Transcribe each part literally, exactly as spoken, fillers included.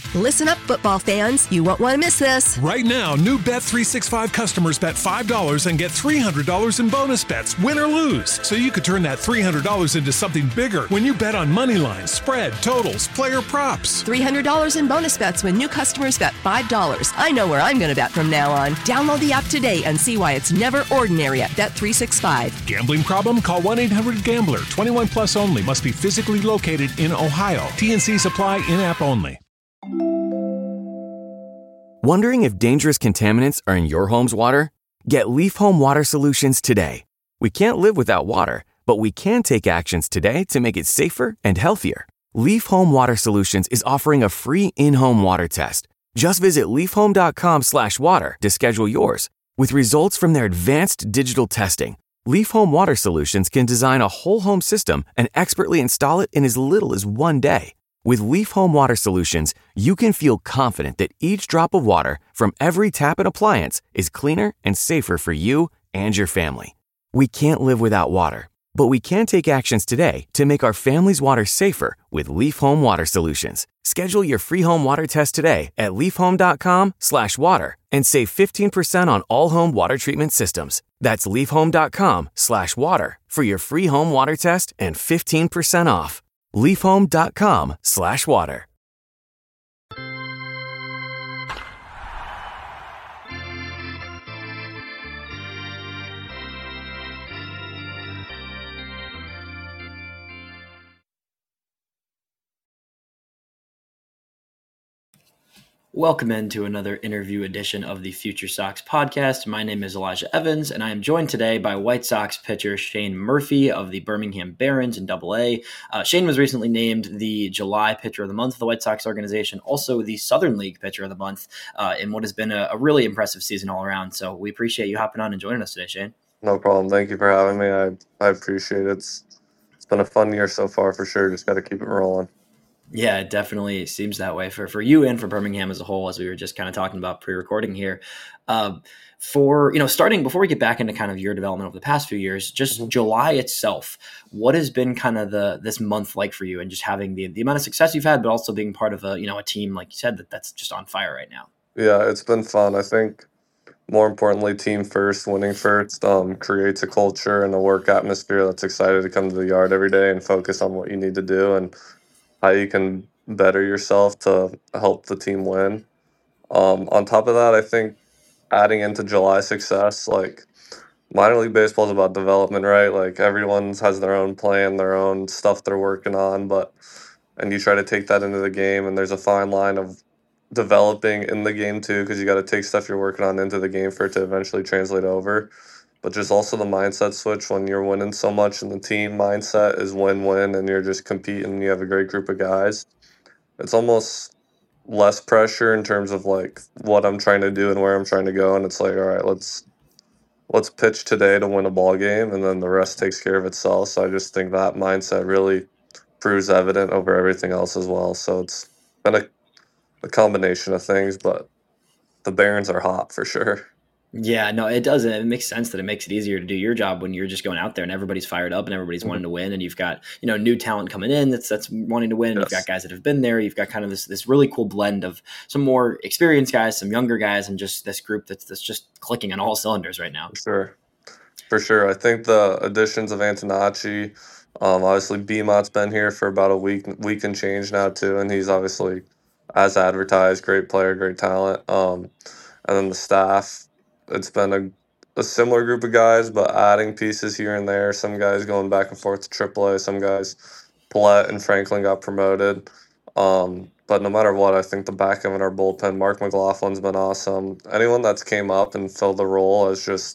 Listen up, football fans. You won't want to miss this. Right now, new Bet three sixty-five customers bet five dollars and get three hundred dollars in bonus bets, win or lose. So you could turn that three hundred dollars into something bigger when you bet on money lines, spread, totals, player props. three hundred dollars in bonus bets when new customers bet five dollars. I know where I'm going to bet from now on. Download the app today and see why it's never ordinary at Bet three sixty-five. Gambling problem? Call one eight hundred gambler. twenty-one plus only. Must be physically located in Ohio. T N Cs apply. In-app only. Wondering if dangerous contaminants are in your home's water? Get Leaf Home Water Solutions today. We can't live without water, but we can take actions today to make it safer and healthier. Leaf Home Water Solutions is offering a free in-home water test. Just visit leafhome.com slash water to schedule yours. With results from their advanced digital testing, Leaf Home Water Solutions can design a whole home system and expertly install it in as little as one day. With Leaf Home Water Solutions, you can feel confident that each drop of water from every tap and appliance is cleaner and safer for you and your family. We can't live without water, but we can take actions today to make our family's water safer with Leaf Home Water Solutions. Schedule your free home water test today at leafhome.com slash water and save fifteen percent on all home water treatment systems. That's leafhome.com slash water for your free home water test and fifteen percent off. leafhome.com slash water. Welcome into another interview edition of the Future Sox podcast. My name is Elijah Evans, and I am joined today by White Sox pitcher Shane Murphy of the Birmingham Barons in Double A. Uh, Shane was recently named the July Pitcher of the Month of the White Sox organization, also the Southern League Pitcher of the Month uh, in what has been a, a really impressive season all around. So we appreciate you hopping on and joining us today, Shane. No problem. Thank you for having me. I, I appreciate it. It's, it's been a fun year so far for sure. Just got to keep it rolling. Yeah, it definitely seems that way for, for you and for Birmingham as a whole, as we were just kind of talking about pre-recording here. Uh, for, you know, starting before we get back into kind of your development over the past few years, just mm-hmm. July itself, what has been kind of the this month like for you and just having the, the amount of success you've had, but also being part of a, you know, a team, like you said, that that's just on fire right now? Yeah, it's been fun. I think more importantly, team first, winning first, um, creates a culture and a work atmosphere that's excited to come to the yard every day and focus on what you need to do and how you can better yourself to help the team win. Um, on top of that, I think adding into July success, like minor league baseball is about development, right? Like everyone has their own plan, their own stuff they're working on, but and you try to take that into the game, and there's a fine line of developing in the game too, because you got to take stuff you're working on into the game for it to eventually translate over. But just also the mindset switch when you're winning so much and the team mindset is win-win and you're just competing and you have a great group of guys. It's almost less pressure in terms of like what I'm trying to do and where I'm trying to go. And it's like, all right, let's let's pitch today to win a ball game and then the rest takes care of itself. So I just think that mindset really proves evident over everything else as well. So it's been a, a combination of things, but the Barons are hot for sure. Yeah, no, it does. It makes sense that it makes it easier to do your job when you're just going out there and everybody's fired up and everybody's mm-hmm. wanting to win. And you've got, you know, new talent coming in that's that's wanting to win. Yes. You've got guys that have been there. You've got kind of this this really cool blend of some more experienced guys, some younger guys, and just this group that's that's just clicking on all cylinders right now. For sure. For sure. I think the additions of Antonacci, um, obviously B-Mot's been here for about a week, week and change now too. And he's obviously, as advertised, great player, great talent. Um, and then the staff, it's been a, a similar group of guys, but adding pieces here and there. Some guys going back and forth to triple A. Some guys, Paulette and Franklin got promoted. Um, but no matter what, I think the back end of our bullpen, Mark McLaughlin's been awesome. Anyone that's came up and filled the role has just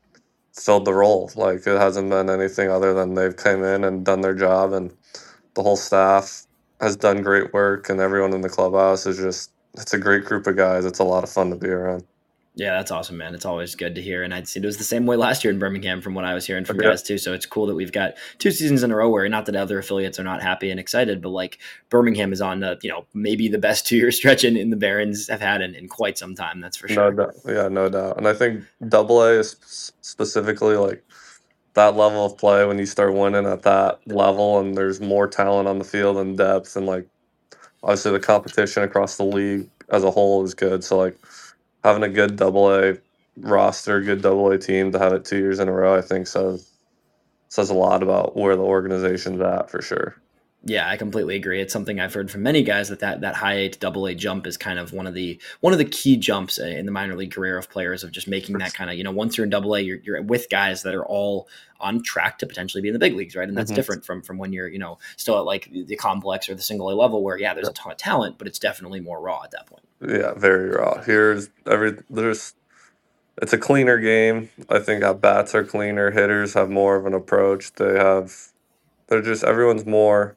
filled the role. Like, it hasn't been anything other than they've come in and done their job, and the whole staff has done great work, and everyone in the clubhouse is just, it's a great group of guys. It's a lot of fun to be around. Yeah, that's awesome, man. It's always good to hear. And I'd see it was the same way last year in Birmingham from what I was hearing from okay. guys too. So it's cool that we've got two seasons in a row where not that other affiliates are not happy and excited, but like Birmingham is on the, you know, maybe the best two year stretch in, in the Barons have had in, in quite some time. That's for sure. No doubt. Yeah, no doubt. And I think double A is specifically like that level of play when you start winning at that level and there's more talent on the field and depth and like obviously the competition across the league as a whole is good. So like having a good double A roster, good double A team to have it two years in a row, I think says says a lot about where the organization's at for sure. Yeah, I completely agree. It's something I've heard from many guys that that, that high A to double A jump is kind of one of the one of the key jumps in the minor league career of players, of just making that kind of, you know, once you're in double A, you're, you're with guys that are all on track to potentially be in the big leagues, right? And that's mm-hmm. different from from when you're, you know, still at like the complex or the single A level where, yeah, there's a ton of talent, but it's definitely more raw at that point. Yeah, very raw. Here's every there's it's a cleaner game. I think our bats are cleaner. Hitters have more of an approach. They have they're just everyone's more.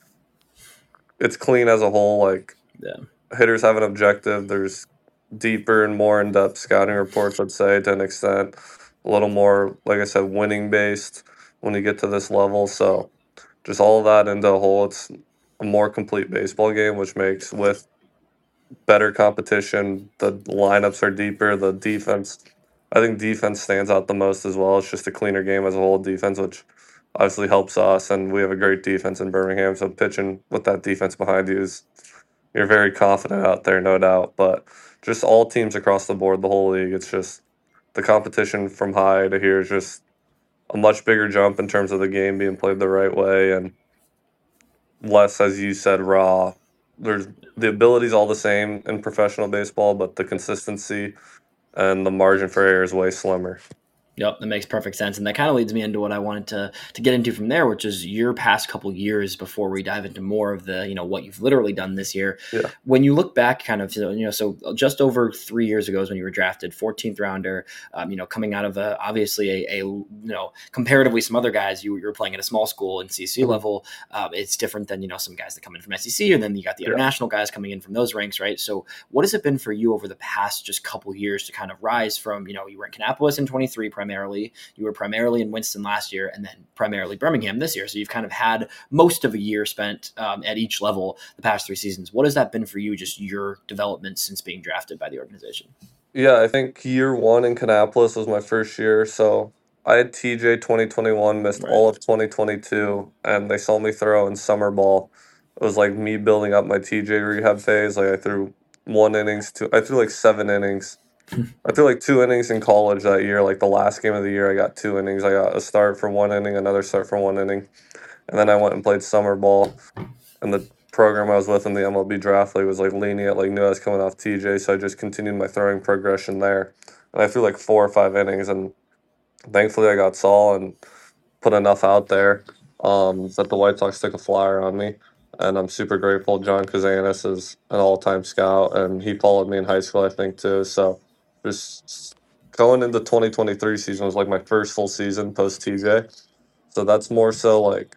It's clean as a whole. Like yeah. hitters have an objective. There's deeper and more in-depth scouting reports, let's say, to an extent. A little more, like I said, winning based when you get to this level. So just all of that into a whole, it's a more complete baseball game, which makes with better competition, the lineups are deeper, the defense. I think defense stands out the most as well. It's just a cleaner game as a whole, defense, which obviously helps us, and we have a great defense in Birmingham, so pitching with that defense behind you is you're very confident out there, no doubt. But just all teams across the board, the whole league, it's just the competition from high to here is just a much bigger jump in terms of the game being played the right way and less, as you said, raw. There's the ability's all the same in professional baseball, but the consistency and the margin for error is way slimmer. Yep, that makes perfect sense. And that kind of leads me into what I wanted to to get into from there, which is your past couple years before we dive into more of the, you know, what you've literally done this year. Yeah. When you look back kind of, you know, so just over three years ago is when you were drafted, fourteenth rounder, um, you know, coming out of a, obviously a, a, you know, comparatively some other guys, you, you were playing at a small school in C C mm-hmm. level. Um, it's different than, you know, some guys that come in from S E C, and then you got the yeah. international guys coming in from those ranks, right? So what has it been for you over the past just couple years to kind of rise from, you know, you were in Kannapolis in twenty-three primarily, you were primarily in Winston last year, and then primarily Birmingham this year. So you've kind of had most of a year spent um, at each level the past three seasons. What has that been for you, just your development since being drafted by the organization? Yeah, I think year one in Kannapolis was my first year. So I had T J twenty twenty-one, missed right. all of twenty twenty-two, and they saw me throw in summer ball. It was like me building up my T J rehab phase. Like I threw one innings, two, I threw like seven innings. I threw like two innings in college that year. Like the last game of the year, I got two innings. I got a start for one inning, another start for one inning. And then I went and played summer ball. And the program I was with in the M L B draft league was like lenient, like knew I was coming off T J. So I just continued my throwing progression there. And I threw like four or five innings. And thankfully I got Saul and put enough out there um, that the White Sox took a flyer on me. And I'm super grateful. John Kazanis is an all-time scout. And he followed me in high school, I think, too. So just going into twenty twenty-three season was like my first full season post T J. So that's more so like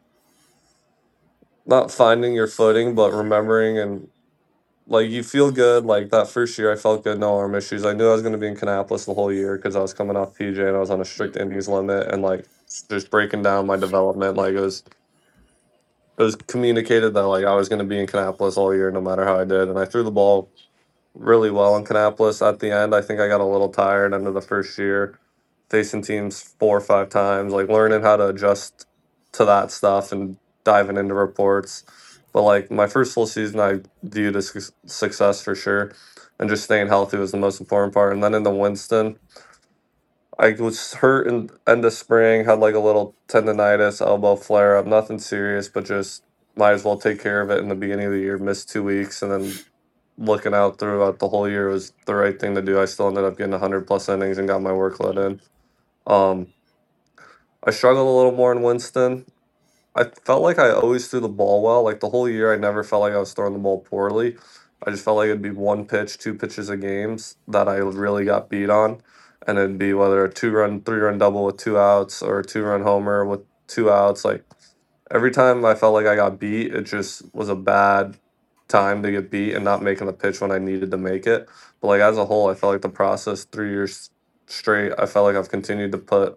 not finding your footing, but remembering and like you feel good. Like that first year I felt good, no arm issues. I knew I was going to be in Kannapolis the whole year because I was coming off T J and I was on a strict innings limit and like just breaking down my development. Like it was, it was communicated that like I was going to be in Kannapolis all year no matter how I did. And I threw the ball really well in Kannapolis. At the end, I think I got a little tired end of the first year, facing teams four or five times, like learning how to adjust to that stuff and diving into reports. But like my first full season, I viewed as su- success for sure, and just staying healthy was the most important part. And then in the Winston, I was hurt in end of spring, had like a little tendonitis, elbow flare up, nothing serious, but just might as well take care of it in the beginning of the year. Missed two weeks, and then looking out throughout the whole year was the right thing to do. I still ended up getting one hundred plus innings and got my workload in. Um, I struggled a little more in Winston. I felt like I always threw the ball well. Like the whole year, I never felt like I was throwing the ball poorly. I just felt like it'd be one pitch, two pitches of games that I really got beat on. And it'd be whether a two-run, three-run double with two outs or a two-run homer with two outs. Like every time I felt like I got beat, it just was a bad time to get beat and not making the pitch when I needed to make it. But like as a whole, I felt like the process three years straight, I felt like I've continued to put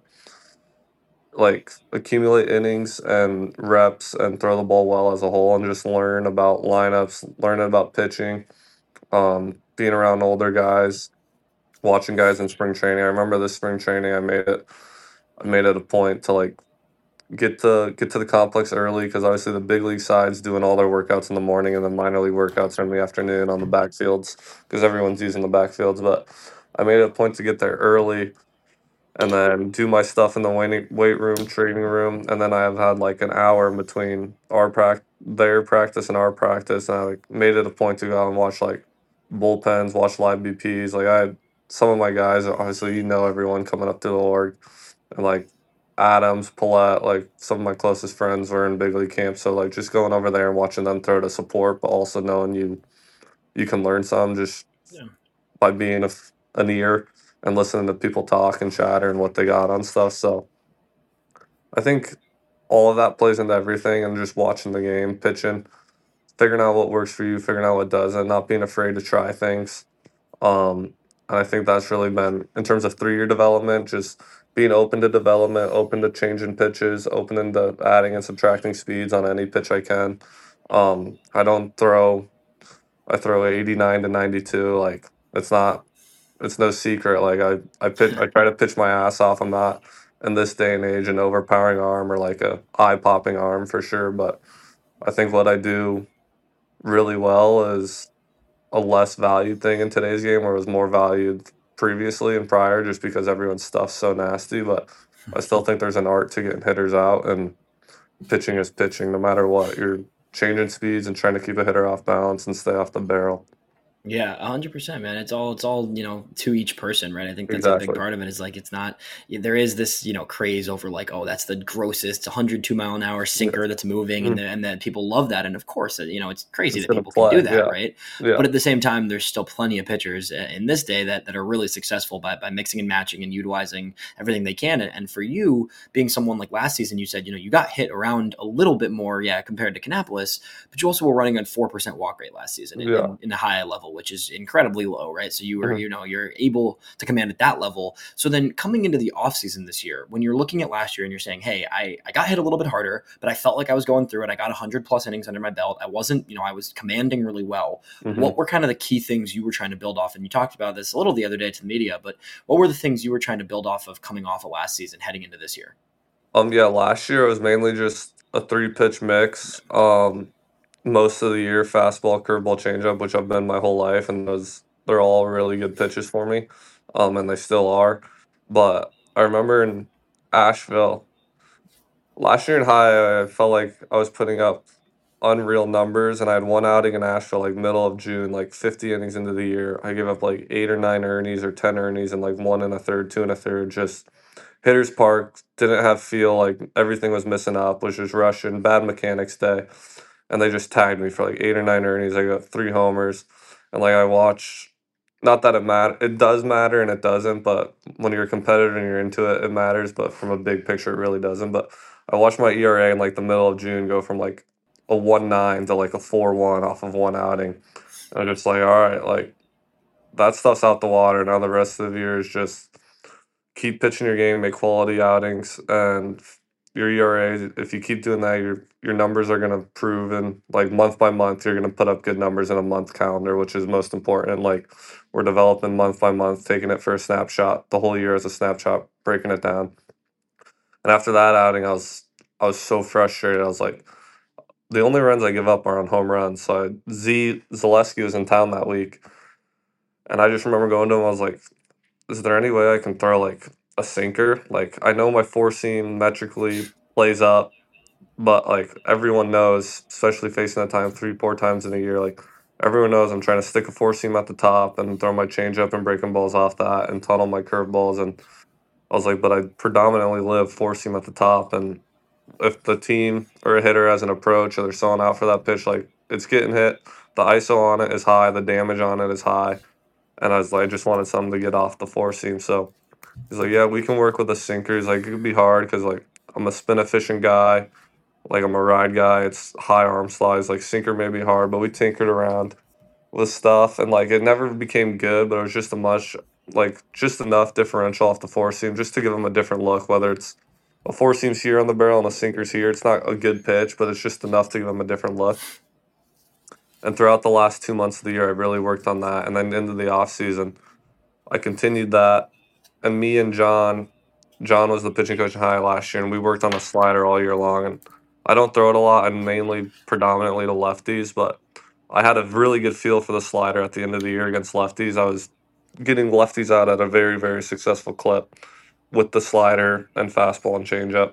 like accumulate innings and reps and throw the ball well as a whole and just learn about lineups, learning about pitching, um, being around older guys, watching guys in spring training. I remember this spring training I made it I made it a point to like get to get to the complex early because obviously the big league side's doing all their workouts in the morning and then minor league workouts are in the afternoon on the backfields because everyone's using the backfields. But I made it a point to get there early and then do my stuff in the weight weight room, training room, and then I have had like an hour in between our prac their practice and our practice, and I like made it a point to go out and watch like bullpens, watch live B Ps. Like I had some of my guys, obviously you know everyone coming up to the org, and like Adams, Paulette, like some of my closest friends were in big league camp, so like just going over there and watching them throw to support, but also knowing you you can learn some just Yeah. by being a, f- an ear and listening to people talk and chatter and what they got on stuff. So I think all of that plays into everything and just watching the game, pitching, figuring out what works for you, figuring out what doesn't, not being afraid to try things. Um, and I think that's really been, in terms of three year development, just being open to development, open to changing pitches, open into adding and subtracting speeds on any pitch I can. Um, I don't throw, I throw eighty-nine to ninety-two. Like, it's not it's no secret. Like I, I pitch, I try to pitch my ass off. I'm not in this day and age an overpowering arm or like a eye popping arm for sure. But I think what I do really well is a less valued thing in today's game, where it was more valued previously and prior, just because everyone's stuff's so nasty. But I still think there's an art to getting hitters out, and pitching is pitching, no matter what. You're changing speeds and trying to keep a hitter off balance and stay off the barrel. Yeah, a hundred percent, man. It's all it's all you know to each person, right? I think that's a big Exactly. part of it. Is like it's not there is this you know craze over like oh that's the grossest one hundred two mile an hour sinker that's moving, and Mm. the, and that people love that, and of course you know it's crazy It's that gonna people can do play. that, Yeah. right? Yeah. But at the same time, there's still plenty of pitchers uh, in this day that that are really successful by by mixing and matching and utilizing everything they can. And, and for you, being someone like last season, you said you know you got hit around a little bit more, yeah, compared to Kannapolis, but you also were running a four percent walk rate last season in, Yeah. in, in a high level, which is incredibly low, right? So you were, Mhm. you know, you're able to command at that level. So then coming into the offseason this year, when you're looking at last year and you're saying, hey, I, I got hit a little bit harder, but I felt like I was going through it. I got one hundred plus innings under my belt. I wasn't, you know, I was commanding really well. Mhm. What were kind of the key things you were trying to build off? And you talked about this a little the other day to the media, but what were the things you were trying to build off of coming off of last season heading into this year? Um, yeah, last year it was mainly just a three pitch mix. Um, most of the year, fastball, curveball, changeup, which I've been my whole life, and those they're all really good pitches for me. Um, and they still are. But I remember in Asheville last year in high, I felt like I was putting up unreal numbers, and I had one outing in Asheville, like middle of June, like fifty innings into the year. I gave up like eight or nine earnings or ten earnings, and like one and a third, two and a third, just hitters park, didn't have feel, like everything was missing up, was just rushing, bad mechanics day. And they just tagged me for like eight or nine earnings. I got three homers. And like I watch, not that it matter, it does matter and it doesn't, but when you're a competitor and you're into it, it matters. But from a big picture, it really doesn't. But I watched my E R A in like the middle of June go from like a one nine to like a four one off of one outing. And I'm just like, all right, like that stuff's out the water. Now the rest of the year is just keep pitching your game, make quality outings, and your E R A. If you keep doing that, your your numbers are gonna prove, and like month by month, you're gonna put up good numbers in a month calendar, which is most important. Like we're developing month by month, taking it for a snapshot, the whole year as a snapshot, breaking it down. And after that outing, I was I was so frustrated. I was like, the only runs I give up are on home runs. So I, Z Zaleski was in town that week, and I just remember going to him. I was like, is there any way I can throw like a sinker? Like I know my four seam metrically plays up, but like everyone knows, especially facing that time three, four times in a year, like everyone knows I'm trying to stick a four seam at the top and throw my changeup and breaking balls off that and tunnel my curveballs. And I was like, but I predominantly live four seam at the top, and if the team or a hitter has an approach or they're selling out for that pitch, like it's getting hit. The I S O on it is high, the damage on it is high. And I was like, I just wanted something to get off the four seam. So he's like, yeah, we can work with the sinker. He's like, it could be hard because like I'm a spin efficient guy, like I'm a ride guy. It's high arm slides. Like sinker may be hard, but we tinkered around with stuff, and like it never became good, but it was just a much like just enough differential off the four seam just to give him a different look. Whether it's a four seam's here on the barrel and a sinker's here, it's not a good pitch, but it's just enough to give him a different look. And throughout the last two months of the year, I really worked on that, and then into the off season, I continued that, and me and John John was the pitching coach in high last year, and we worked on a slider all year long. And I don't throw it a lot, and mainly predominantly to lefties, but I had a really good feel for the slider at the end of the year against lefties. I was getting lefties out at a very, very successful clip with the slider and fastball and changeup.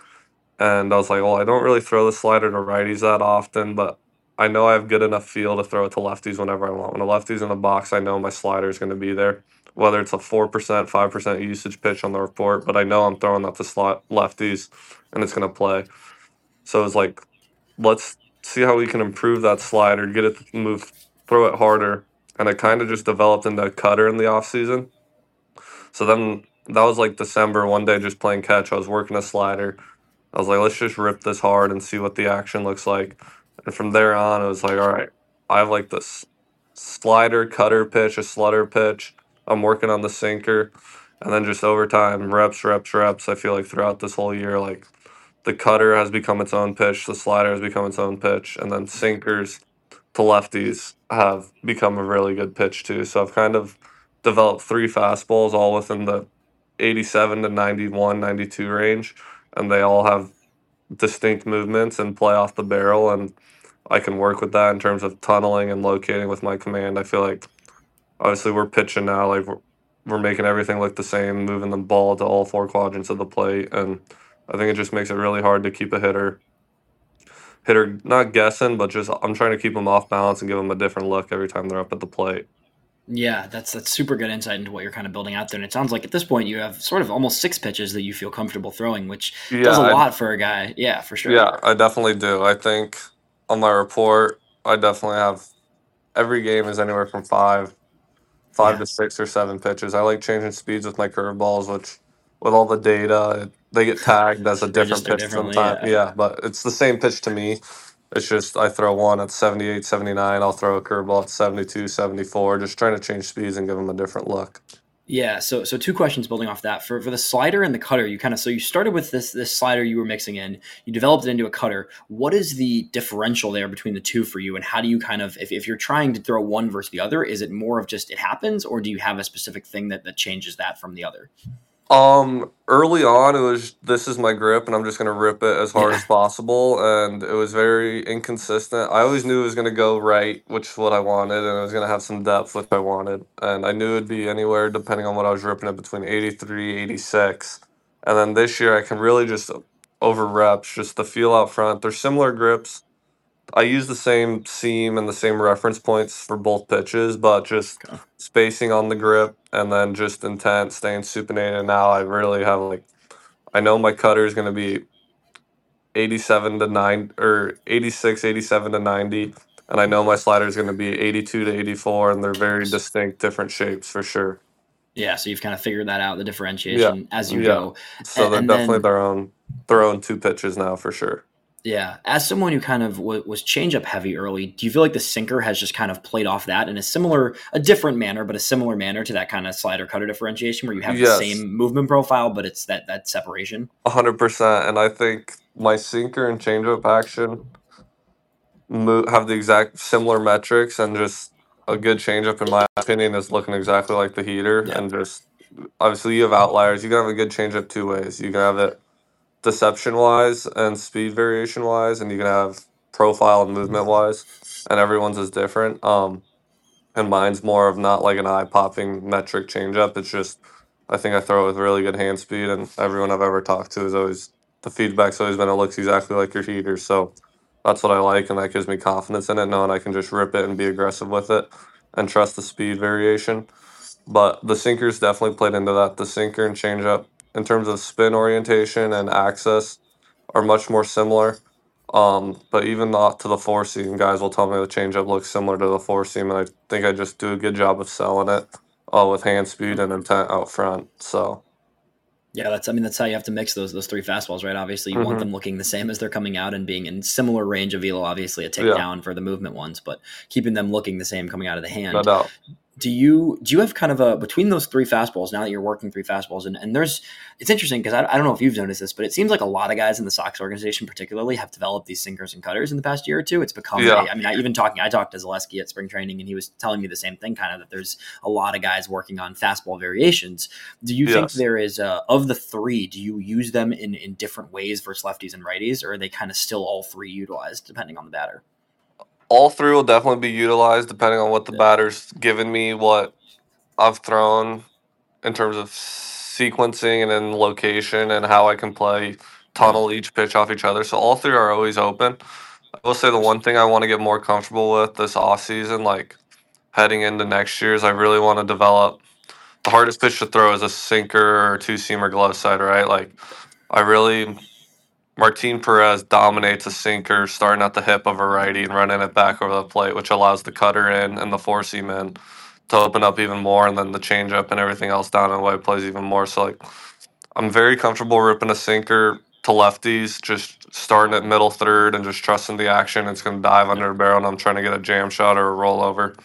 And I was like, well, I don't really throw the slider to righties that often, but I know I have good enough feel to throw it to lefties whenever I want. When a lefty's in the box, I know my slider is going to be there, whether it's a four percent, five percent usage pitch on the report, but I know I'm throwing that to slot lefties and it's going to play. So it was like, let's see how we can improve that slider, get it to move, throw it harder. And it kind of just developed into a cutter in the offseason. So then that was like December, one day just playing catch. I was working a slider. I was like, let's just rip this hard and see what the action looks like. And from there on, it was like, all right, I have like this slider, cutter pitch, a slutter pitch. I'm working on the sinker. And then just over time, reps, reps, reps. I feel like throughout this whole year, like the cutter has become its own pitch, the slider has become its own pitch, and then sinkers to lefties have become a really good pitch too. So I've kind of developed three fastballs all within the eighty-seven to ninety-one, ninety-two range, and they all have distinct movements and play off the barrel, and I can work with that in terms of tunneling and locating with my command. I feel like obviously we're pitching now, like we're, we're making everything look the same, moving the ball to all four quadrants of the plate, and I think it just makes it really hard to keep a hitter hitter not guessing, but just I'm trying to keep them off balance and give them a different look every time they're up at the plate. Yeah, that's that's super good insight into what you're kind of building out there. And it sounds like at this point you have sort of almost six pitches that you feel comfortable throwing, which Yeah, does a I, lot for a guy. Yeah, for sure. yeah, I definitely do. I think on my report, I definitely have every game is anywhere from five, five Yeah. to six or seven pitches. I like changing speeds with my curveballs, which with all the data, they get tagged as a different Register pitch differently. sometimes. Yeah. Yeah, but it's the same pitch to me. It's just I throw one at seventy-eight, seventy-nine. I'll throw a curveball at seventy-two, seventy-four, just trying to change speeds and give them a different look. Yeah, so so two questions building off that. For for the slider and the cutter, you kind of so you started with this this slider you were mixing in, you developed it into a cutter. What is the differential there between the two for you, and how do you kind of if, if you're trying to throw one versus the other, is it more of just it happens, or do you have a specific thing that, that changes that from the other? Um, early on, it was this is my grip, and I'm just gonna rip it as hard Yeah. as possible, and it was very inconsistent. I always knew it was gonna go right, which is what I wanted, and it was gonna have some depth, which I wanted, and I knew it'd be anywhere depending on what I was ripping it between eighty-three, eighty-six, and then this year I can really just over reps, just the feel out front. They're similar grips. I use the same seam and the same reference points for both pitches, but just Okay. spacing on the grip and then just intent, staying supinated. Now I really have like I know my cutter is going to be eighty-seven to nine or eighty-six, eighty-seven to ninety, and I know my slider is going to be eighty-two to eighty-four, and they're very distinct, different shapes for sure. Yeah, so you've kind of figured that out, the Yeah, differentiation as you yeah. go. So And, they're and definitely then their own their own two pitches now for sure. yeah, as someone who kind of w- was change-up heavy early, do you feel like the sinker has just kind of played off that in a similar, a different manner, but a similar manner to that kind of slider cutter differentiation where you have the Yes, same movement profile, but it's that that separation? a hundred percent. And I think my sinker and changeup action mo- have the exact similar metrics, and just a good changeup, in my opinion, is looking exactly like the heater. Yeah. And just obviously, you have outliers. You can have a good changeup two ways. You can have it deception wise and speed variation wise, and you can have profile and movement wise, and everyone's is different. Um, and mine's more of not like an eye popping metric changeup. It's just I think I throw it with really good hand speed, and everyone I've ever talked to is always the feedback's always been it looks exactly like your heater. So that's what I like, and that gives me confidence in it, knowing I can just rip it and be aggressive with it, and trust the speed variation. But the sinkers definitely played into that. The sinker and changeup, in terms of spin orientation and access, are much more similar. Um, but even not to the four seam, guys will tell me the changeup looks similar to the four seam, and I think I just do a good job of selling it, uh, with hand speed and intent out front. So Yeah, that's I mean that's how you have to mix those those three fastballs, right? Obviously, you want hmm them looking the same as they're coming out and being in similar range of velo. Obviously, a tick yeah, down for the movement ones, but keeping them looking the same coming out of the no hand. doubt. Do you do you have kind of a between those three fastballs now that you're working three fastballs and, and there's it's interesting because I, I don't know if you've noticed this, but it seems like a lot of guys in the Sox organization particularly have developed these sinkers and cutters in the past year or two. It's become Yeah. a, I mean I even talking I talked to Zaleski at spring training and he was telling me the same thing, kind of that there's a lot of guys working on fastball variations. Do you think Yes. there is a, of the three, do you use them in, in different ways versus lefties and righties, or are they kind of still all three utilized depending on the batter? All three will definitely be utilized depending on what the Yeah. batter's given me, what I've thrown in terms of sequencing and then location and how I can play tunnel each pitch off each other. So all three are always open. I will say the one thing I want to get more comfortable with this off season, like heading into next year, is I really want to develop the hardest pitch to throw is a sinker or two seamer glove side, right? Like I really Martin Perez dominates a sinker starting at the hip of a righty and running it back over the plate, which allows the cutter in and the four seam in to open up even more, and then the changeup and everything else down and away plays even more. So like I'm very comfortable ripping a sinker to lefties, just starting at middle third and just trusting the action. It's going to dive under the barrel, and I'm trying to get a jam shot or a rollover.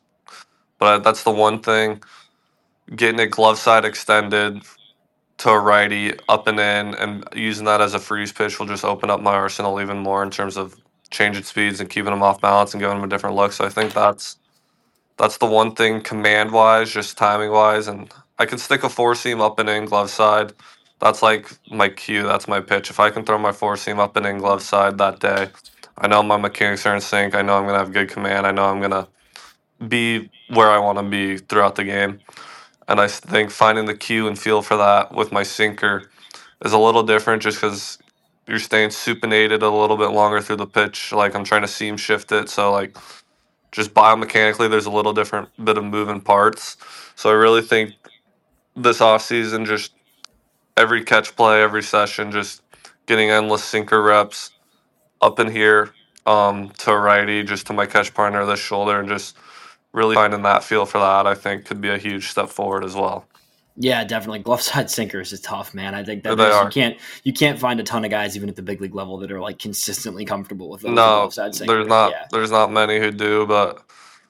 But that's the one thing. Getting it glove side extended to a righty up and in and using that as a freeze pitch will just open up my arsenal even more in terms of changing speeds and keeping them off balance and giving them a different look. So I think that's that's the one thing command wise, just timing wise. And I can stick a four seam up and in glove side. That's like my cue. That's my pitch. If I can throw my four seam up and in glove side that day, I know my mechanics are in sync. I know I'm going to have good command. I know I'm going to be where I want to be throughout the game. And I think finding the cue and feel for that with my sinker is a little different just because you're staying supinated a little bit longer through the pitch. Like I'm trying to seam shift it. So like just biomechanically, there's a little different bit of moving parts. So I really think this offseason, just every catch play, every session, just getting endless sinker reps up in here um, to a righty, just to my catch partner, this shoulder, and just really finding that feel for that, I think, could be a huge step forward as well. Yeah, definitely. Glove side sinkers is tough, man. I think that They there's- you are. can't you can't find a ton of guys even at the big league level that are like consistently comfortable with those No, glove side sinkers. there's not. Yeah. There's not many who do, but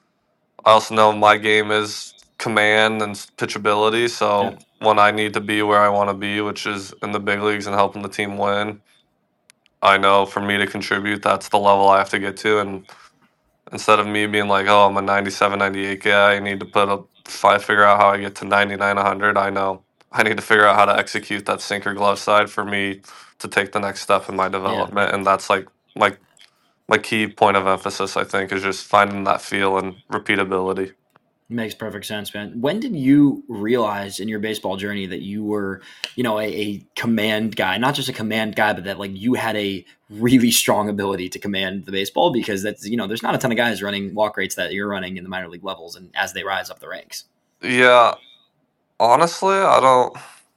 I also know my game is command and pitchability. So Yeah. when I need to be where I want to be, which is in the big leagues and helping the team win, I know for me to contribute, that's the level I have to get to. And instead of me being like, oh, I'm a ninety-seven, ninety-eight guy, I need to put a five, figure out how I get to ninety-nine, one hundred. I know I need to figure out how to execute that sinker glove side for me to take the next step in my development. And that's like my my key point of emphasis, I think, is just finding that feel and repeatability. Makes perfect sense, man. When did you realize in your baseball journey that you were, you know, a, a command guy, not just a command guy, but that like you had a really strong ability to command the baseball? Because that's, you know, there's not a ton of guys running walk rates that you're running in the minor league levels and as they rise up the ranks. Yeah, honestly, I don't,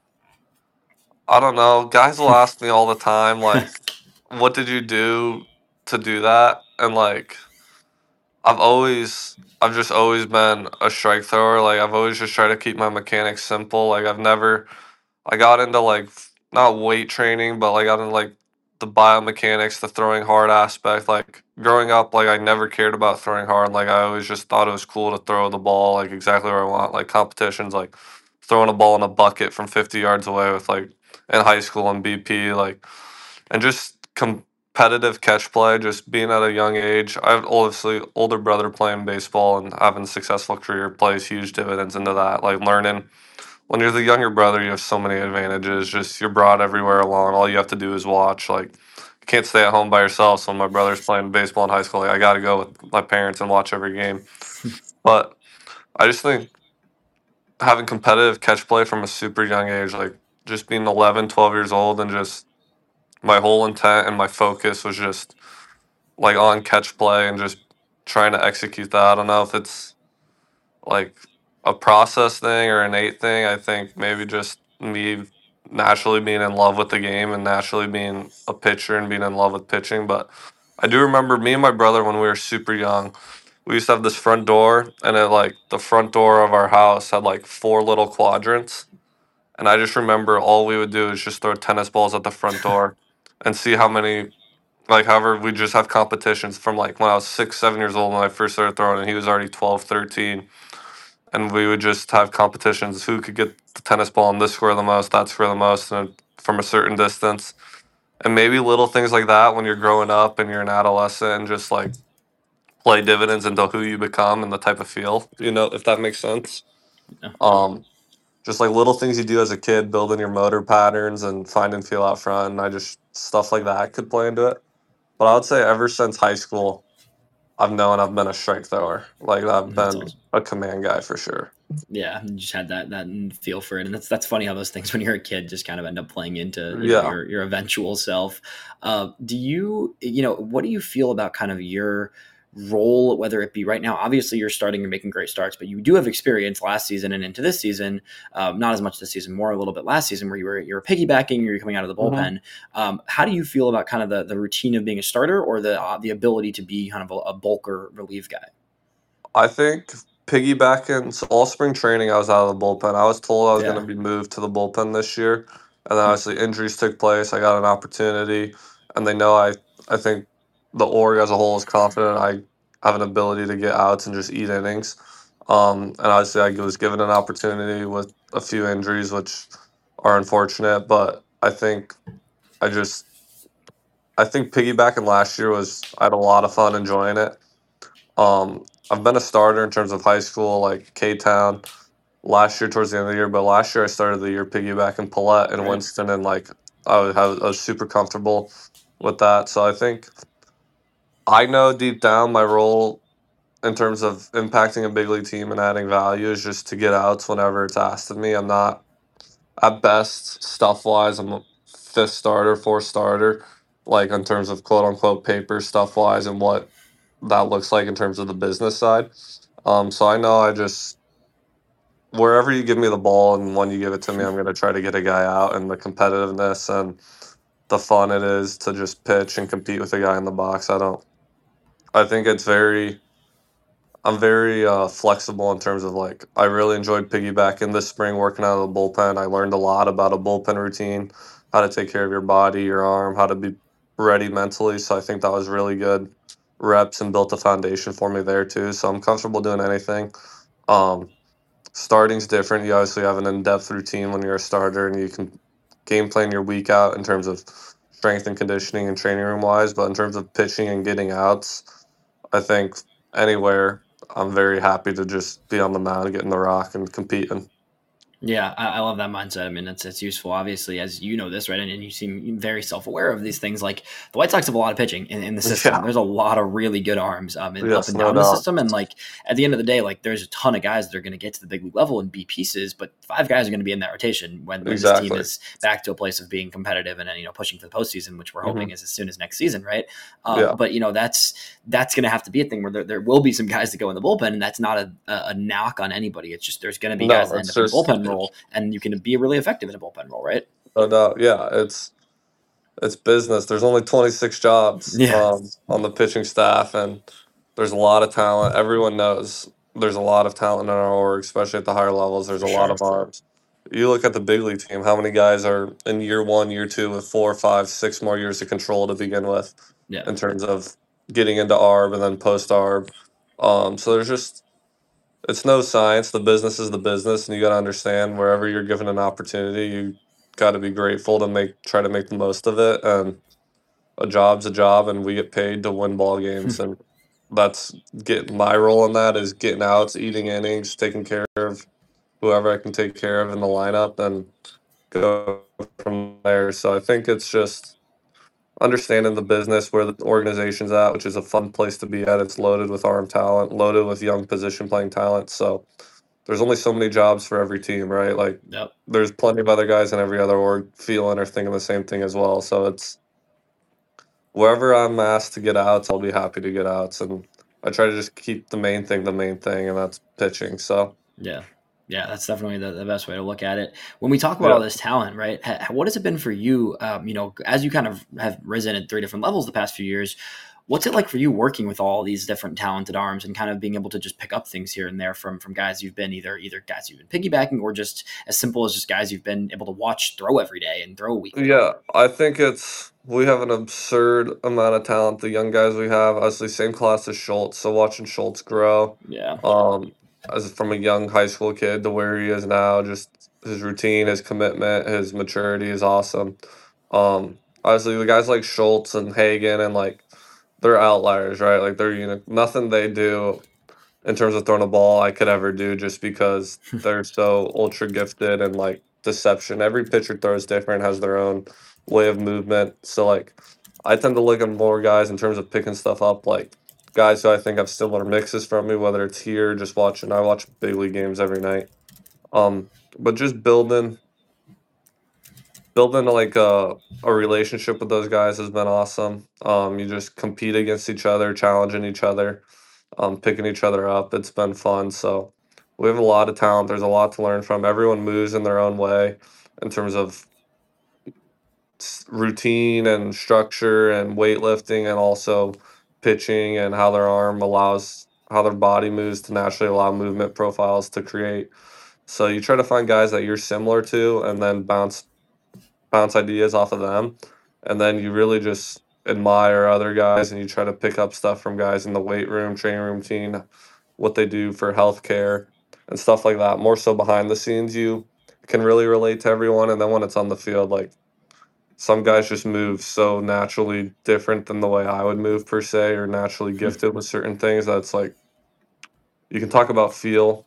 I don't know. Guys will ask me all the time, like, what did you do to do that? And like, I've always, I've just always been a strike thrower. Like, I've always just tried to keep my mechanics simple. Like, I've never, I got into like, not weight training, but like, I got into like the biomechanics, the throwing hard aspect. Like, growing up, like, I never cared about throwing hard. Like, I always just thought it was cool to throw the ball, like, exactly where I want. Like, competitions, like, throwing a ball in a bucket from fifty yards away with, like, in high school and B P, like, and just competitive catch play, just being at a young age. I have obviously older brother playing baseball and having a successful career plays huge dividends into that. Like learning when you're the younger brother, you have so many advantages. Just you're brought everywhere along. All you have to do is watch. Like you can't stay at home by yourself. So when my brother's playing baseball in high school, like, I got to go with my parents and watch every game. But I just think having competitive catch play from a super young age, like just being eleven, twelve years old and just my whole intent and my focus was just like on catch play and just trying to execute that. I don't know if it's like a process thing or innate thing. I think maybe just me naturally being in love with the game and naturally being a pitcher and being in love with pitching. But I do remember me and my brother when we were super young, we used to have this front door, and it like the front door of our house had like four little quadrants. And I just remember all we would do is just throw tennis balls at the front door and see how many, like, however, we just have competitions from, like, when I was six, seven years old when I first started throwing, and he was already twelve, thirteen. and we would just have competitions who could get the tennis ball in this square the most, that square the most, and from a certain distance. And maybe little things like that when you're growing up and you're an adolescent and just like play dividends into who you become and the type of feel, you know, if that makes sense. Yeah. Um, just like little things you do as a kid, building your motor patterns and finding feel out front. And I just, stuff like that could play into it. But I would say ever since high school, I've known I've been a strike thrower. Like I've That's been awesome. a command guy for sure. Yeah, you just had that that feel for it, and that's that's funny how those things when you're a kid just kind of end up playing into you know Yeah. your your eventual self. Uh, do you you know what do you feel about kind of your role, whether it be right now? Obviously, you're starting and making great starts, but you do have experience last season and into this season. Um, not as much this season, more a little bit last season, where you were you were piggybacking, you were coming out of the Mhm. bullpen. Um, how do you feel about kind of the the routine of being a starter, or the uh, the ability to be kind of a, a bulk or relief guy? I think piggybacking, so all spring training, I was out of the bullpen. I was told I was going Yeah. to be moved to the bullpen this year. And then obviously injuries took place. I got an opportunity. And they know I, I think the org as a whole is confident I have an ability to get outs and just eat innings. Um, and obviously I was given an opportunity with a few injuries, which are unfortunate. But I think I just, I think piggybacking last year was, I had a lot of fun enjoying it. Um, I've been a starter in terms of high school, like K Town, last year towards the end of the year. But last year I started the year piggybacking Paulette and Right. Winston, and like I was, I was super comfortable with that. So I think I know deep down my role in terms of impacting a big league team and adding value is just to get outs whenever it's asked of me. I'm not at best stuff wise. I'm a fifth starter, fourth starter, like in terms of quote unquote paper stuff wise and what that looks like in terms of the business side. Um, so I know I just wherever you give me the ball and when you give it to me, I'm going to try to get a guy out, and the competitiveness and the fun it is to just pitch and compete with a guy in the box. I don't. I think it's very. I'm very uh, flexible in terms of like I really enjoyed piggybacking this spring working out of the bullpen. I learned a lot about a bullpen routine, how to take care of your body, your arm, how to be ready mentally. So I think that was really good reps and built a foundation for me there too. So I'm comfortable doing anything. Um, Starting's different. You obviously have an in-depth routine when you're a starter, and you can game plan your week out in terms of strength and conditioning and training room wise. But in terms of pitching and getting outs, I think anywhere I'm very happy to just be on the mound, getting the rock, and competing. Yeah, I, I love that mindset. I mean, it's it's useful, obviously, as you know this, right? And, and you seem very self aware of these things. Like the White Sox have a lot of pitching in, in the system. Yeah. There's a lot of really good arms um, in, Yes, up and no down the doubt. system. And like at the end of the day, like there's a ton of guys that are going to get to the big league level and be pieces, but five guys are going to be in that rotation when, when this team Exactly. is back to a place of being competitive and, and you know pushing for the postseason, which we're Mhm. hoping is as soon as next season, right? Um, Yeah. But you know that's that's going to have to be a thing where there, there will be some guys that go in the bullpen, and that's not a, a, a knock on anybody. It's just there's going to be No, guys that end it's up just in the bullpen role, and you can be really effective in a bullpen role, right? no doubt. Yeah, it's it's business. There's only twenty-six jobs Yeah. um, on the pitching staff, and there's a lot of talent. Everyone knows there's a lot of talent in our org, especially at the higher levels. There's For a lot sure. of arms. You look at the big league team, how many guys are in year one, year two with four, five, six more years of control to begin with Yeah. in terms of getting into arb and then post arb. Um, so there's just, it's no science. The business is the business, and you got to understand wherever you're given an opportunity, you got to be grateful to make try to make the most of it. And a job's a job, and we get paid to win ball games, and that's get my role in that is getting outs, eating innings, taking care of whoever I can take care of in the lineup, and go from there. So I think it's just understanding the business where the organization's at, which is a fun place to be at. It's loaded with arm talent, loaded with young position playing talent. So there's only so many jobs for every team, right? Like Yep. there's plenty of other guys in every other org feeling or thinking the same thing as well. So it's wherever I'm asked to get outs, I'll be happy to get outs, and I try to just keep the main thing the main thing, and that's pitching. So Yeah. Yeah, that's definitely the, the best way to look at it. When we talk about all yeah, this talent, right? ha- What has it been for you? Um, you know, as you kind of have risen at three different levels the past few years, what's it like for you working with all these different talented arms and kind of being able to just pick up things here and there from from guys you've been either either guys you've been piggybacking or just as simple as just guys you've been able to watch throw every day and throw weekly? yeah. I think it's we have an absurd amount of talent. The young guys we have, obviously, same class as Schultz. So watching Schultz grow, Yeah. um, as from a young high school kid to where he is now. Just his routine, his commitment, his maturity is awesome. Um, Obviously, the guys like Schultz and Hagen and like they're outliers, right? Like they're unique. Nothing they do in terms of throwing a ball I could ever do just because they're so ultra gifted and like deception. Every pitcher throws different, has their own way of movement. So like I tend to look at more guys in terms of picking stuff up, like guys who I think have similar mixes from me, whether it's here, just watching. I watch big league games every night. Um, but just building building like a a relationship with those guys has been awesome. Um, you just compete against each other, challenging each other, um, picking each other up. It's been fun. So we have a lot of talent. There's a lot to learn from. Everyone moves in their own way in terms of s- routine and structure and weightlifting and also pitching and how their arm allows how their body moves to naturally allow movement profiles to create. So you try to find guys that you're similar to and then bounce bounce ideas off of them. And then you really just admire other guys and you try to pick up stuff from guys in the weight room, training room team, what they do for healthcare and stuff like that. More so behind the scenes, you can really relate to everyone. And then when it's on the field, like some guys just move so naturally different than the way I would move per se, or naturally gifted with certain things that's like you can talk about feel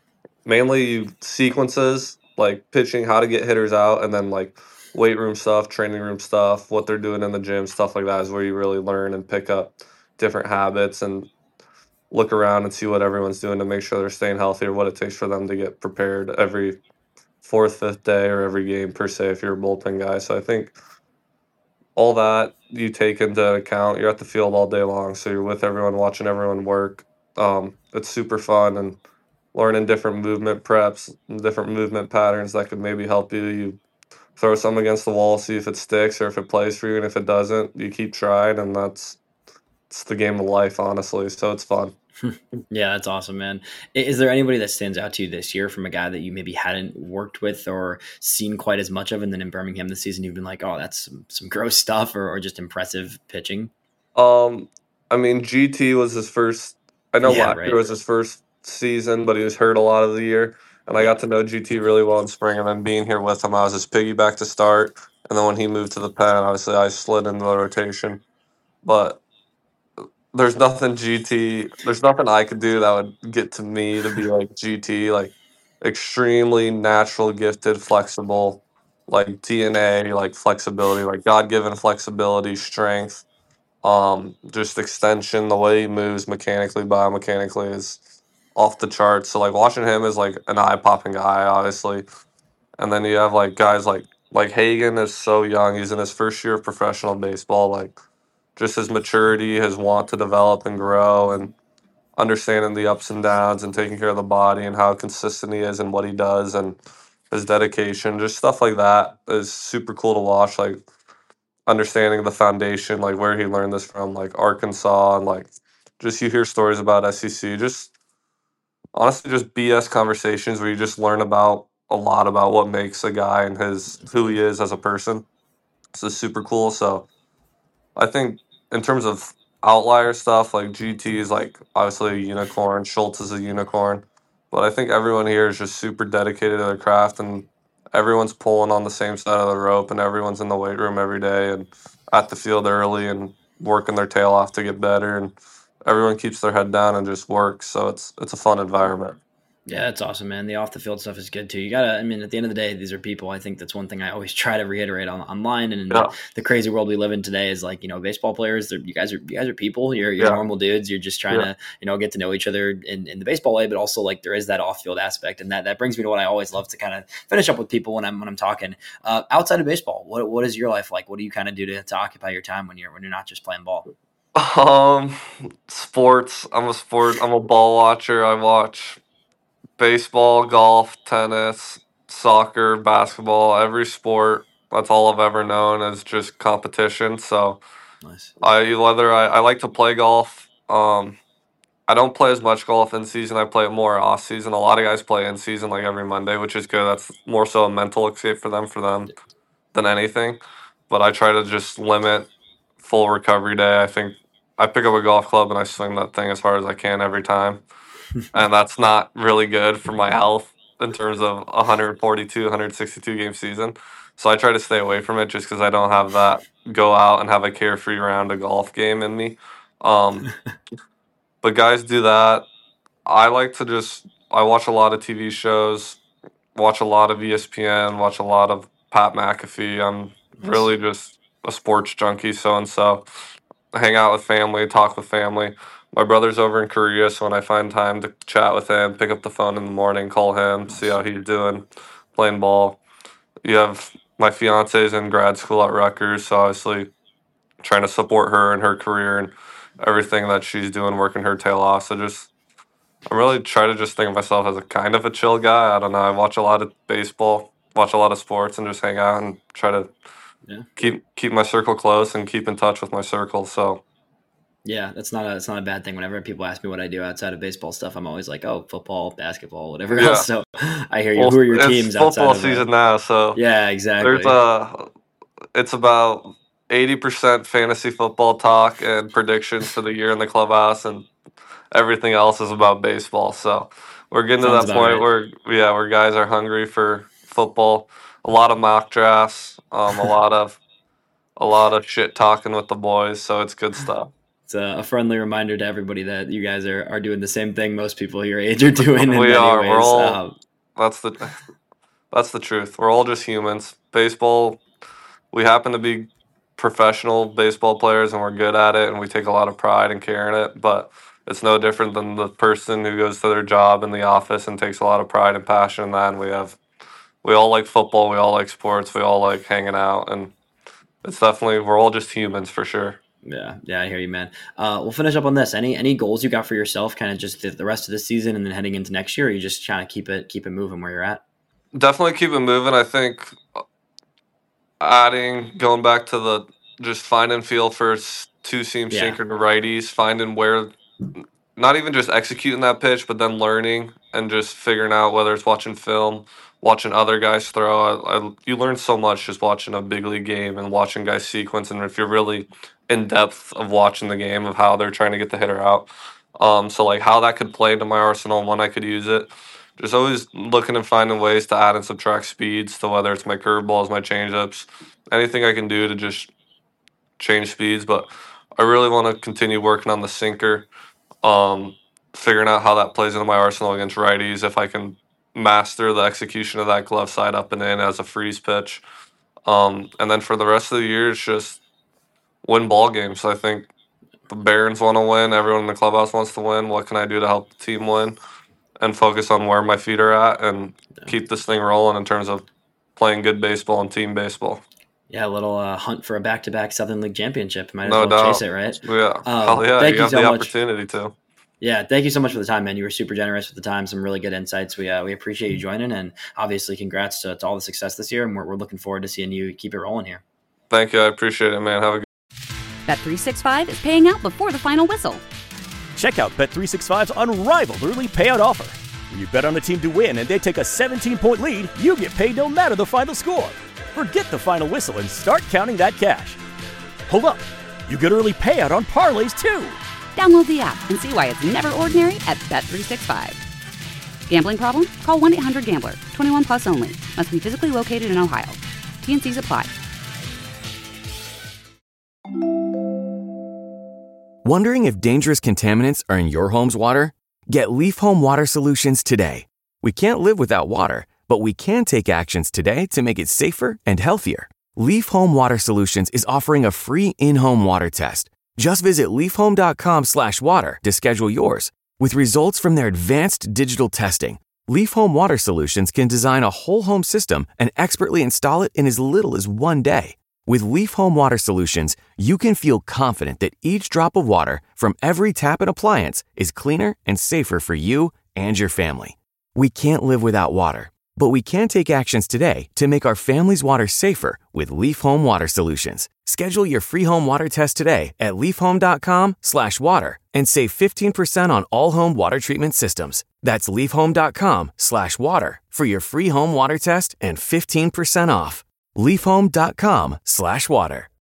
mainly sequences like pitching, how to get hitters out, and then like weight room stuff, training room stuff, what they're doing in the gym, stuff like that is where you really learn and pick up different habits and look around and see what everyone's doing to make sure they're staying healthy or what it takes for them to get prepared every fourth, fifth day or every game per se if you're a bullpen guy. So I think all that you take into account. You're at the field all day long, so you're with everyone, watching everyone work. Um, it's super fun and learning different movement preps, and different movement patterns that could maybe help you. You throw some against the wall, see if it sticks or if it plays for you, and if it doesn't, you keep trying, and that's it's the game of life, honestly. So it's fun. Yeah, that's awesome, man. I- Is there anybody that stands out to you this year from a guy that you maybe hadn't worked with or seen quite as much of, and then in Birmingham this season you've been like, oh, that's some, some gross stuff, or, or just impressive pitching? Um, I mean, G T was his first. I know Yeah, last year right. was his first season, but he was hurt a lot of the year. And I Yeah. got to know G T really well in spring, and then being here with him, I was his piggyback to start. And then when he moved to the pen, obviously I slid into the rotation. But there's nothing G T. There's nothing I could do that would get to me to be like G T. Like extremely natural, gifted, flexible, like D N A, like flexibility, like God given flexibility, strength, um, just extension, the way he moves mechanically, biomechanically is off the charts. So like watching him is like an eye popping guy, obviously. And then you have like guys like like Hagen is so young. He's in his first year of professional baseball. Like just his maturity, his want to develop and grow, and understanding the ups and downs and taking care of the body and how consistent he is and what he does and his dedication, just stuff like that is super cool to watch. Like understanding the foundation, like where he learned this from, like Arkansas, and like just you hear stories about S E C, just honestly just B S conversations where you just learn about a lot about what makes a guy and his who he is as a person. So it's super cool. So I think in terms of outlier stuff, like G T is like obviously a unicorn, Schultz is a unicorn, but I think everyone here is just super dedicated to their craft and everyone's pulling on the same side of the rope and everyone's in the weight room every day and at the field early and working their tail off to get better and everyone keeps their head down and just works. So it's it's a fun environment. Yeah, that's awesome, man. The off the field stuff is good too. You gotta, I mean, at the end of the day, these are people. I think that's one thing I always try to reiterate on online and in Yeah. the, the crazy world we live in today is like, you know, baseball players, they're- you guys are, you guys are people. You're, you're Yeah. normal dudes. You're just trying Yeah. to, you know, get to know each other in, in the baseball way, but also like there is that off field aspect. And that, that brings me to what I always love to kind of finish up with people when I'm, when I'm talking uh, outside of baseball. What, what is your life like? What do you kind of do to, to occupy your time when you're, when you're not just playing ball? Um, sports. I'm a sport. I'm a ball watcher. I watch baseball, golf, tennis, soccer, basketball, every sport. That's all I've ever known is just competition. So Nice. I whether I, I like to play golf. Um, I don't play as much golf in season. I play it more off season. A lot of guys play in season like every Monday, which is good. That's more so a mental escape for them for them than anything. But I try to just limit full recovery day. I think I pick up a golf club and I swing that thing as hard as I can every time. and that's not really good for my health in terms of one forty-two, one sixty-two game season. So I try to stay away from it just because I don't have that go out and have a carefree round of golf game in me. Um, but guys do that. I like to just, I watch a lot of T V shows, watch a lot of E S P N, watch a lot of Pat McAfee. I'm really just a sports junkie, so-and-so. Hang out with family, talk with family. My brother's over in Korea, so when I find time to chat with him, pick up the phone in the morning, call him, see how he's doing, playing ball. You have my fiance's in grad school at Rutgers, so obviously trying to support her in her career and everything that she's doing, working her tail off. So just, I really try to just think of myself as a kind of a chill guy. I don't know. I watch a lot of baseball, watch a lot of sports, and just hang out and try to yeah. keep keep my circle close and keep in touch with my circle. So. Yeah, that's not a it's not a bad thing. Whenever people ask me what I do outside of baseball stuff, I'm always like, oh, football, basketball, whatever yeah. else. So I hear you. Well, who are your teams it's outside football of season that? now? So yeah, exactly. There's a it's about eighty percent fantasy football talk and predictions for the year in the clubhouse, and everything else is about baseball. So we're getting Sounds to that point right. where yeah, where guys are hungry for football. A lot of mock drafts, um, a lot of a lot of shit talking with the boys. So it's good stuff. It's a friendly reminder to everybody that you guys are, are doing the same thing most people your age are doing. In we many are. Ways. We're all. Um, that's the. That's the truth. We're all just humans. Baseball. We happen to be professional baseball players, and we're good at it, and we take a lot of pride and care in it. But it's no different than the person who goes to their job in the office and takes a lot of pride and passion in that. And we have. We all like football. We all like sports. We all like hanging out, and it's definitely we're all just humans for sure. Yeah, yeah, I hear you, man. Uh, we'll finish up on this. Any any goals you got for yourself, kind of just the, the rest of the season and then heading into next year? Or you just trying to keep it keep it moving where you're at? Definitely keep it moving. I think adding, going back to the just find and feel for two seam Yeah. sinker to righties, finding where, not even just executing that pitch, but then learning and just figuring out whether it's watching film, watching other guys throw. I, I, you learn so much just watching a big league game and watching guys sequence, and if you're really in depth of watching the game of how they're trying to get the hitter out. Um, so like how that could play into my arsenal and when I could use it. Just always looking and finding ways to add and subtract speeds to whether it's my curveballs, my changeups, anything I can do to just change speeds. But I really want to continue working on the sinker, um, figuring out how that plays into my arsenal against righties. If I can master the execution of that glove side up and in as a freeze pitch. Um, and then for the rest of the year, it's just win ball games. I think the Barons want to win. Everyone in the clubhouse wants to win. What can I do to help the team win? And focus on where my feet are at and yeah. keep this thing rolling in terms of playing good baseball and team baseball. Yeah, a little uh, hunt for a back-to-back Southern League championship. Might as no well doubt. chase it, right? Yeah. Um, Hell yeah. thank you, you have so the much. opportunity to. Yeah, thank you so much for the time, man. You were super generous with the time. Some really good insights. We uh, we appreciate you joining, and obviously congrats to, to all the success this year, and we're, we're looking forward to seeing you keep it rolling here. Thank you. I appreciate it, man. Have a good Bet three sixty-five is paying out before the final whistle. Check out Bet three sixty-five's unrivaled early payout offer. When you bet on a team to win and they take a seventeen-point lead, you get paid no matter the final score. Forget the final whistle and start counting that cash. Hold up. You get early payout on parlays, too. Download the app and see why it's never ordinary at Bet three sixty-five. Gambling problem? Call one eight hundred gambler. twenty-one plus only. Must be physically located in Ohio. T and Cs apply. Wondering if dangerous contaminants are in your home's water? Get Leaf Home Water Solutions today. We can't live without water, but we can take actions today to make it safer and healthier. Leaf Home Water Solutions is offering a free in-home water test. Just visit leafhome.com slash water to schedule yours. With results from their advanced digital testing, Leaf Home Water Solutions can design a whole home system and expertly install it in as little as one day. With Leaf Home Water Solutions, you can feel confident that each drop of water from every tap and appliance is cleaner and safer for you and your family. We can't live without water, but we can take actions today to make our family's water safer with Leaf Home Water Solutions. Schedule your free home water test today at leafhome.com slash water and save fifteen percent on all home water treatment systems. That's leafhome.com slash water for your free home water test and fifteen percent off. leafhome.com slash water.